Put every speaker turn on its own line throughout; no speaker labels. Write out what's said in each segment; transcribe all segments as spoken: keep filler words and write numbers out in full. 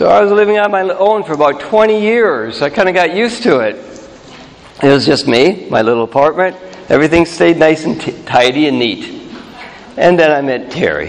So I was living on my own for about twenty years. I kind of got used to it. It was just me, my little apartment. Everything stayed nice and t- tidy and neat. And then I met Terry.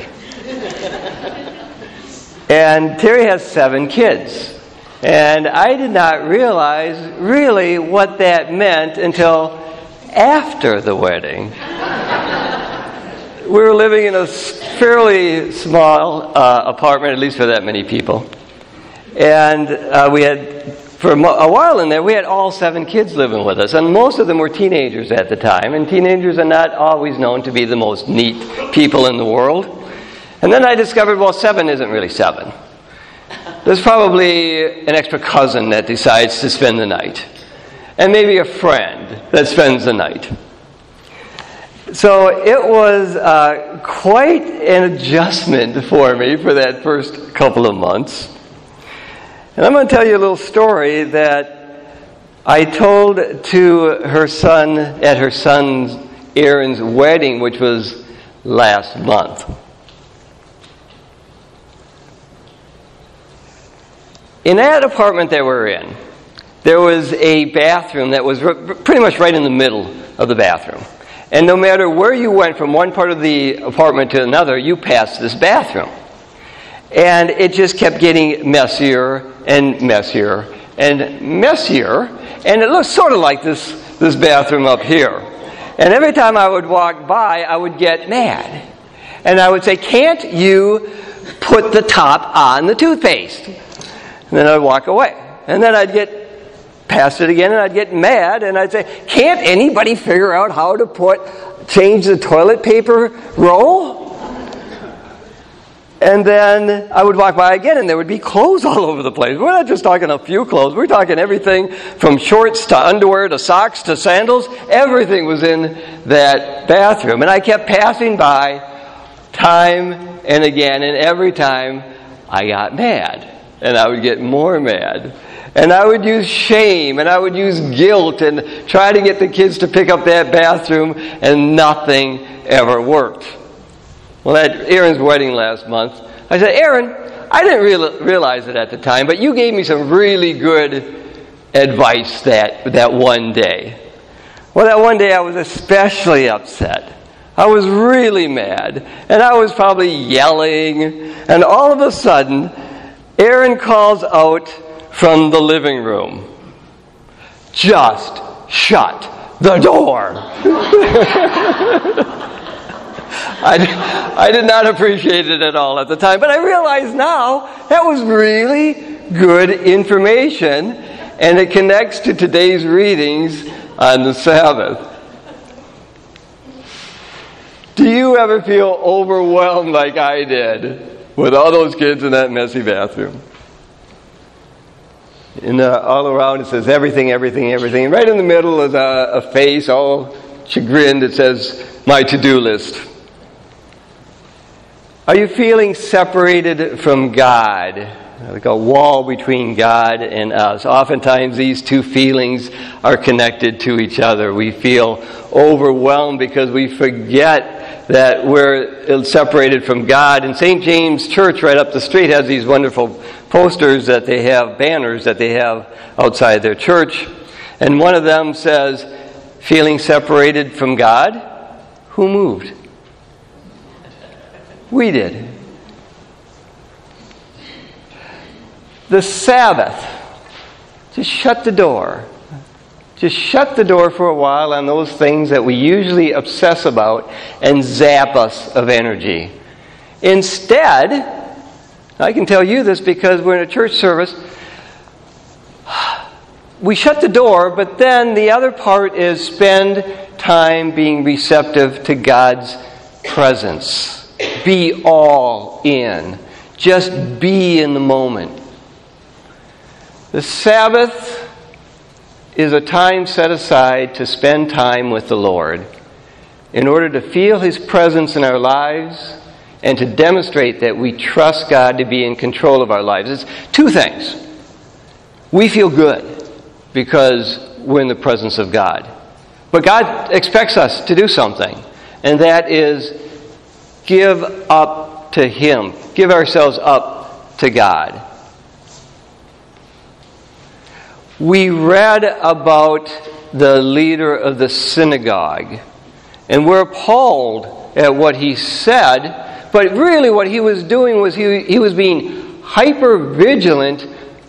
And Terry has seven kids. And I did not realize really what that meant until after the wedding. We were living in a fairly small uh, apartment, at least for that many people. And uh, we had, for a while in there, we had all seven kids living with us. And most of them were teenagers at the time. And teenagers are not always known to be the most neat people in the world. And then I discovered, well, seven isn't really seven. There's probably an extra cousin that decides to spend the night. And maybe a friend that spends the night. So it was uh, quite an adjustment for me for that first couple of months. And I'm going to tell you a little story that I told to her son at her son Aaron's wedding, which was last month. In that apartment that we're in, there was a bathroom that was pretty much right in the middle of the bathroom. And no matter where you went from one part of the apartment to another, you passed this bathroom. And it just kept getting messier and messier and messier. And it looked sort of like this, this bathroom up here. And every time I would walk by, I would get mad. And I would say, can't you put the top on the toothpaste? And then I'd walk away. And then I'd get past it again and I'd get mad. And I'd say, can't anybody figure out how to put, change the toilet paper roll? And then I would walk by again, and there would be clothes all over the place. We're not just talking a few clothes. We're talking everything from shorts to underwear to socks to sandals. Everything was in that bathroom. And I kept passing by time and again, and every time I got mad. And I would get more mad. And I would use shame, and I would use guilt, and try to get the kids to pick up that bathroom, and nothing ever worked. Well, at Aaron's wedding last month, I said, Aaron, I didn't real- realize it at the time, but you gave me some really good advice that, that one day. Well, that one day I was especially upset. I was really mad, and I was probably yelling, and all of a sudden, Aaron calls out from the living room, just shut the door. I, I did not appreciate it at all at the time, but I realize now that was really good information, and it connects to today's readings on the Sabbath. Do you ever feel overwhelmed like I did with all those kids in that messy bathroom? And uh, all around it says everything, everything, everything. Right in the middle is a, a face, all chagrined. It says, my to-do list. Are you feeling separated from God? Like a wall between God and us. Oftentimes these two feelings are connected to each other. We feel overwhelmed because we forget that we're separated from God. And Saint James Church right up the street has these wonderful posters that they have, banners that they have outside their church. And one of them says, feeling separated from God? Who moved? We did. The Sabbath. Just shut the door. Just shut the door for a while on those things that we usually obsess about and zap us of energy. Instead, I can tell you this because we're in a church service, we shut the door, but then the other part is spend time being receptive to God's presence. Be all in. Just be in the moment. The Sabbath is a time set aside to spend time with the Lord in order to feel His presence in our lives and to demonstrate that we trust God to be in control of our lives. It's two things. We feel good because we're in the presence of God. But God expects us to do something, and that is give up to Him. Give ourselves up to God. we read about the leader of the synagogue, and we're appalled at what he said, but really what he was doing was he, he was being hyper vigilant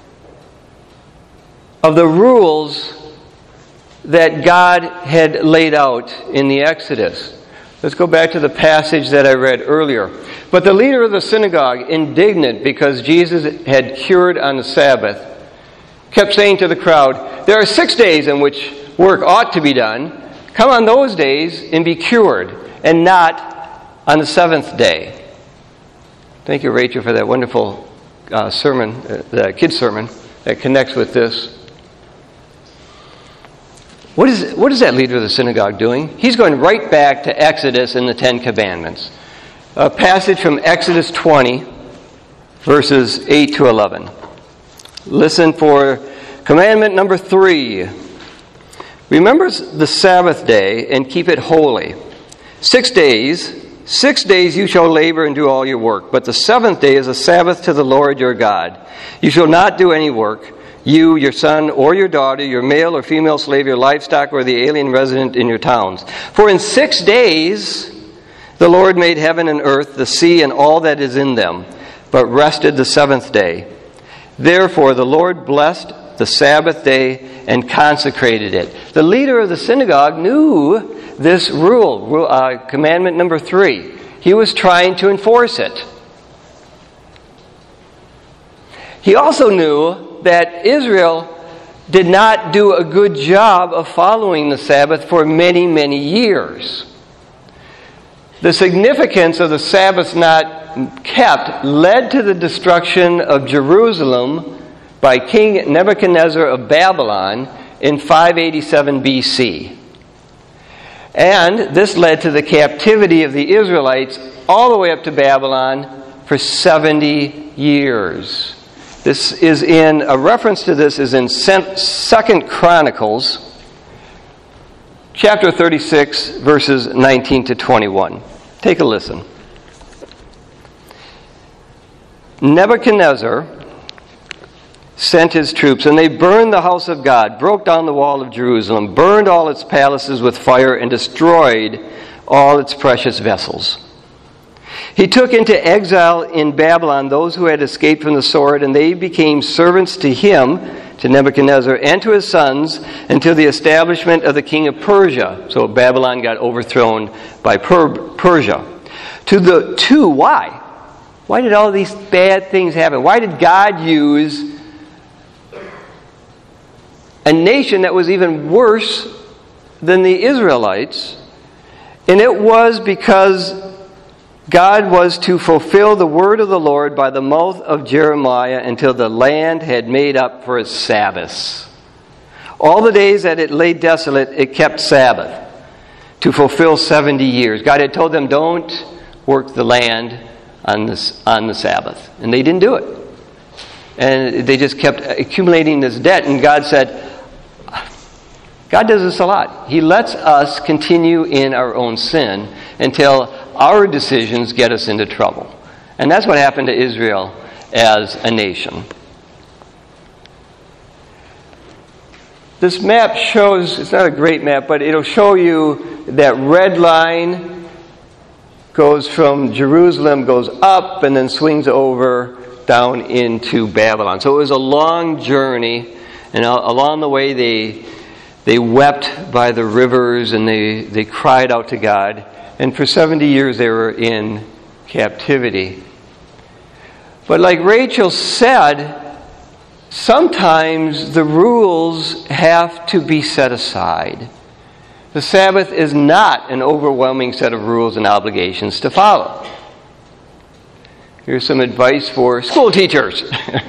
of the rules that God had laid out in the Exodus. Let's go back to the passage that I read earlier. But the leader of the synagogue, indignant because Jesus had cured on the Sabbath, kept saying to the crowd, "There are six days in which work ought to be done. Come on those days and be cured, and not on the seventh day." Thank you, Rachel, for that wonderful uh, sermon, uh, the kids' sermon that connects with this. What is, what is that leader of the synagogue doing? He's going right back to Exodus and the Ten Commandments. A passage from Exodus twenty, verses eight to eleven. Listen for commandment number three. Remember the Sabbath day and keep it holy. Six days, six days you shall labor and do all your work. But the seventh day is a Sabbath to the Lord your God. You shall not do any work. You, your son or your daughter, your male or female slave, your livestock, or the alien resident in your towns. For in six days the Lord made heaven and earth, the sea, and all that is in them, but rested the seventh day. Therefore the Lord blessed the Sabbath day and consecrated it. The leader of the synagogue knew this rule, uh, commandment number three. He was trying to enforce it. He also knew that Israel did not do a good job of following the Sabbath for many, many years. The significance of the Sabbath not kept led to the destruction of Jerusalem by King Nebuchadnezzar of Babylon in five eighty-seven B C. And this led to the captivity of the Israelites all the way up to Babylon for seventy years. This is in, a reference to this is in Second Chronicles, chapter thirty-six, verses nineteen to twenty-one. Take a listen. Nebuchadnezzar sent his troops, and they burned the house of God, broke down the wall of Jerusalem, burned all its palaces with fire, and destroyed all its precious vessels. He took into exile in Babylon those who had escaped from the sword, and they became servants to him, to Nebuchadnezzar, and to his sons until the establishment of the king of Persia. So Babylon got overthrown by per- Persia. To the two, why? Why did all these bad things happen? Why did God use a nation that was even worse than the Israelites? And it was because God was to fulfill the word of the Lord by the mouth of Jeremiah until the land had made up for its Sabbaths. All the days that it lay desolate, it kept Sabbath to fulfill seventy years. God had told them, don't work the land on this on the Sabbath. And they didn't do it. And they just kept accumulating this debt. And God said, God does this a lot. He lets us continue in our own sin until our decisions get us into trouble. And that's what happened to Israel as a nation. This map shows, it's not a great map, but it'll show you that red line goes from Jerusalem, goes up, and then swings over down into Babylon. So it was a long journey, and along the way they they wept by the rivers and they, they cried out to God. And for seventy years they were in captivity. But like Rachel said, sometimes the rules have to be set aside. The Sabbath is not an overwhelming set of rules and obligations to follow. Here's some advice for school teachers.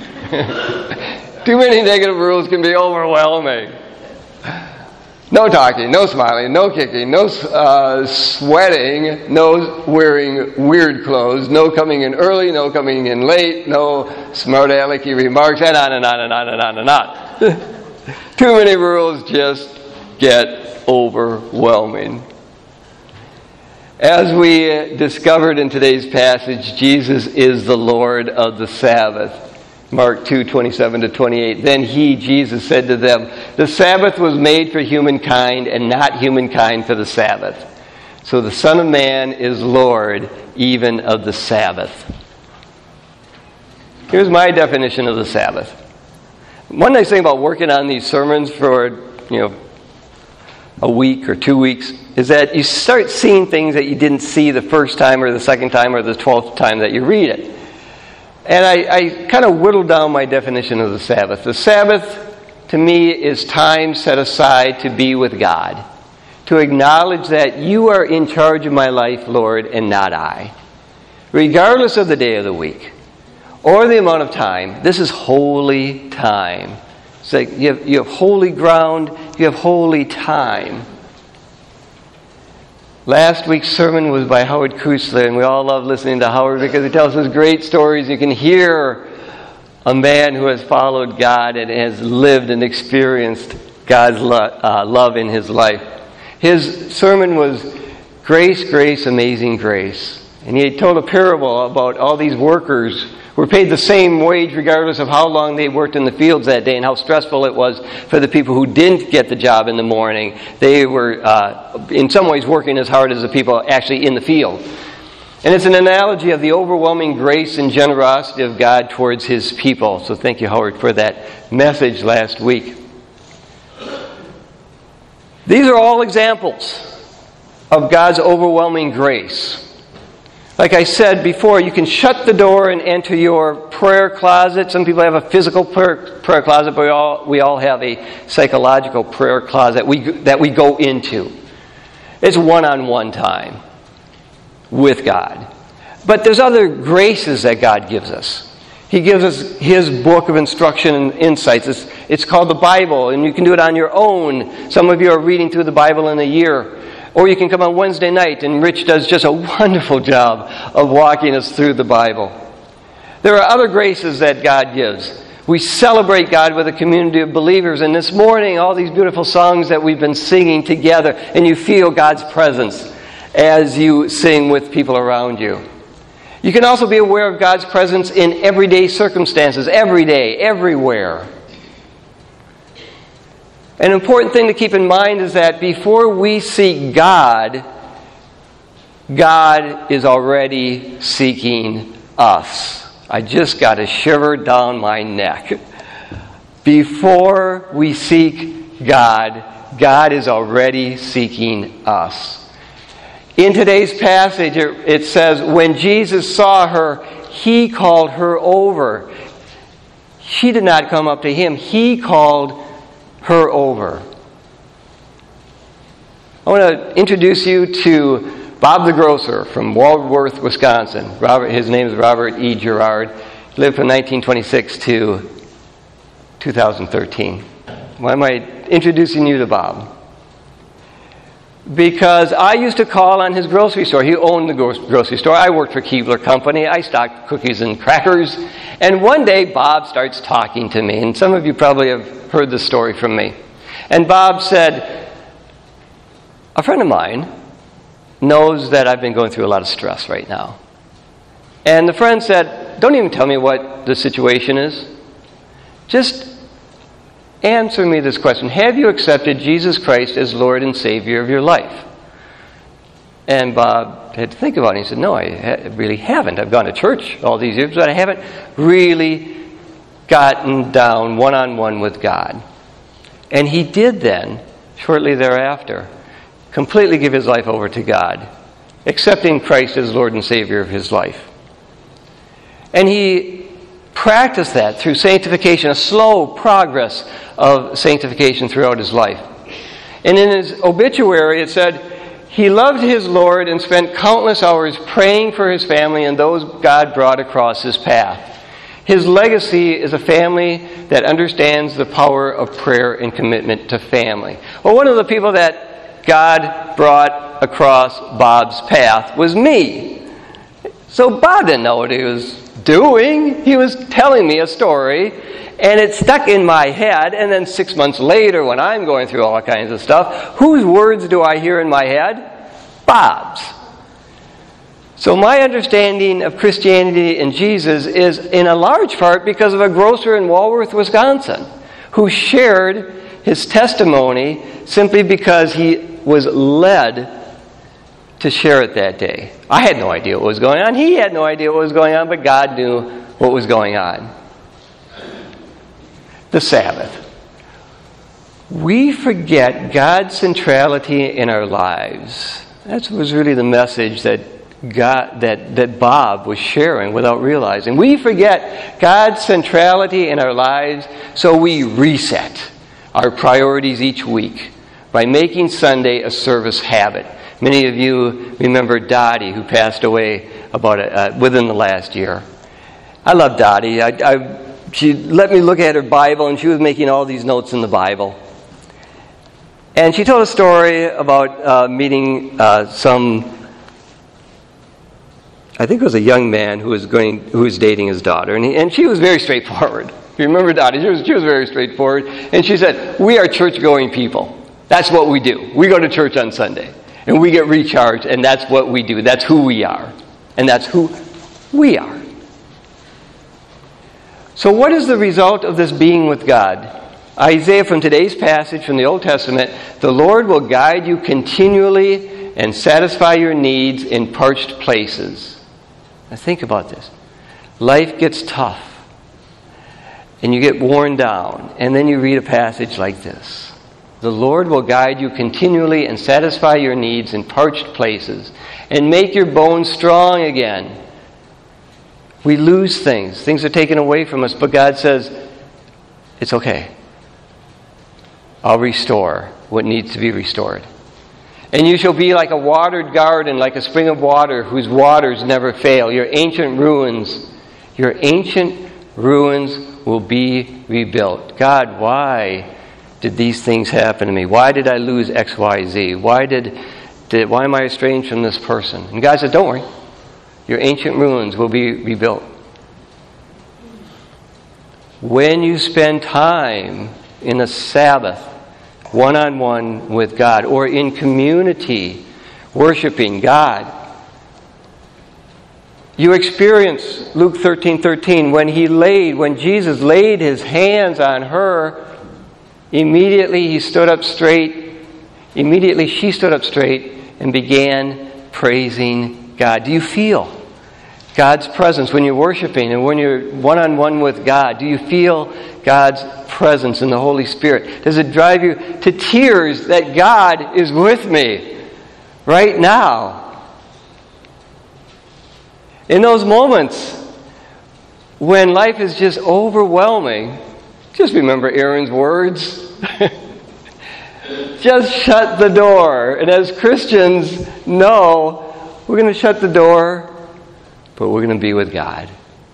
Too many negative rules can be overwhelming. No talking, no smiling, no kicking, no uh, sweating, no wearing weird clothes, no coming in early, no coming in late, no smart alecky remarks, and on and on and on and on and on. Too many rules just get overwhelming. As we discovered in today's passage, Jesus is the Lord of the Sabbath. Mark two, twenty-seven to twenty-eight. Then he, Jesus, said to them, "The Sabbath was made for humankind, and not humankind for the Sabbath. So the Son of Man is Lord even of the Sabbath." Here's my definition of the Sabbath. One nice thing about working on these sermons for, you know, a week or two weeks is that you start seeing things that you didn't see the first time or the second time or the twelfth time that you read it. And I, I kind of whittled down my definition of the Sabbath. The Sabbath, to me, is time set aside to be with God, to acknowledge that you are in charge of my life, Lord, and not I. Regardless of the day of the week or the amount of time, this is holy time. It's like you have, you have holy ground, you have holy time. Last week's sermon was by Howard Kusler, and we all love listening to Howard because he tells us great stories. You can hear a man who has followed God and has lived and experienced God's lo- uh, love in his life. His sermon was Grace, Grace, Amazing Grace. And he told a parable about all these workers who were paid the same wage regardless of how long they worked in the fields that day and how stressful it was for the people who didn't get the job in the morning. They were, uh, in some ways, working as hard as the people actually in the field. And it's an analogy of the overwhelming grace and generosity of God towards His people. So thank you, Howard, for that message last week. These are all examples of God's overwhelming grace. Like I said before, you can shut the door and enter your prayer closet. Some people have a physical prayer, prayer closet, but we all, we all have a psychological prayer closet we, that we go into. It's one-on-one time with God. But there's other graces that God gives us. He gives us His book of instruction and insights. It's, it's called the Bible, and you can do it on your own. Some of you are reading through the Bible in a year. Or you can come on Wednesday night, and Rich does just a wonderful job of walking us through the Bible. There are other graces that God gives. We celebrate God with a community of believers, and this morning, all these beautiful songs that we've been singing together, and you feel God's presence as you sing with people around you. You can also be aware of God's presence in everyday circumstances, every day, everywhere. An important thing to keep in mind is that before we seek God, God is already seeking us. I just got a shiver down my neck. Before we seek God, God is already seeking us. In today's passage, it says, when Jesus saw her, He called her over. She did not come up to Him. He called her over. I want to introduce you to Bob the Grocer from Waldworth, Wisconsin. Robert, his name is Robert E. Gerard. He lived from nineteen twenty-six to two thousand thirteen. Why am I introducing you to Bob? Because I used to call on his grocery store. He owned the grocery store. I worked for Keebler Company. I stocked cookies and crackers. And one day, Bob starts talking to me. And some of you probably have heard this story from me. And Bob said, a friend of mine knows that I've been going through a lot of stress right now. And the friend said, don't even tell me what the situation is. Just answer me this question. Have you accepted Jesus Christ as Lord and Savior of your life? And Bob had to think about it. He said, no, I ha- really haven't. I've gone to church all these years, but I haven't really gotten down one-on-one with God. And he did then, shortly thereafter, completely give his life over to God, accepting Christ as Lord and Savior of his life. And he practiced that through sanctification, a slow progress of sanctification throughout his life. And in his obituary it said, he loved his Lord and spent countless hours praying for his family and those God brought across his path. His legacy is a family that understands the power of prayer and commitment to family. Well, one of the people that God brought across Bob's path was me. So Bob didn't know what he was doing. He was telling me a story, and it stuck in my head. And then six months later, when I'm going through all kinds of stuff, whose words do I hear in my head? Bob's. So my understanding of Christianity and Jesus is in a large part because of a grocer in Walworth, Wisconsin, who shared his testimony simply because he was led to share it that day. I had no idea what was going on. He had no idea what was going on, but God knew what was going on. The Sabbath. We forget God's centrality in our lives. That was really the message that God, that, that Bob was sharing without realizing. We forget God's centrality in our lives, so we reset our priorities each week by making Sunday a service habit. Many of you remember Dottie, who passed away about uh, within the last year. I love Dottie. I, I, she let me look at her Bible, and she was making all these notes in the Bible. And she told a story about uh, meeting uh, some, I think it was a young man who was going, who was dating his daughter, and, he, and she was very straightforward. If you remember Dottie, she was, she was very straightforward, and she said, "We are church-going people. That's what we do. We go to church on Sunday, and we get recharged, and that's what we do. That's who we are, and that's who we are." So, what is the result of this being with God? Isaiah, from today's passage from the Old Testament, "The Lord will guide you continually and satisfy your needs in parched places." Now think about this. Life gets tough, and you get worn down, and then you read a passage like this. "The Lord will guide you continually and satisfy your needs in parched places and make your bones strong again." We lose things. Things are taken away from us, but God says, it's okay. I'll restore what needs to be restored. "And you shall be like a watered garden, like a spring of water whose waters never fail. Your ancient ruins, your ancient ruins will be rebuilt." God, why did these things happen to me? Why did I lose X, Y, Z? Why did, did why am I estranged from this person? And God said, don't worry. Your ancient ruins will be rebuilt. When you spend time in a Sabbath, one-on-one with God, or in community, worshiping God, you experience Luke thirteen thirteen, when he laid, when Jesus laid his hands on her, immediately he stood up straight, immediately she stood up straight and began praising God. Do you feel God's presence when you're worshiping and when you're one-on-one with God? Do you feel God's presence in the Holy Spirit? Does it drive you to tears that God is with me right now? In those moments when life is just overwhelming, just remember Aaron's words. Just shut the door. And as Christians know, we're going to shut the door, but we're going to be with God.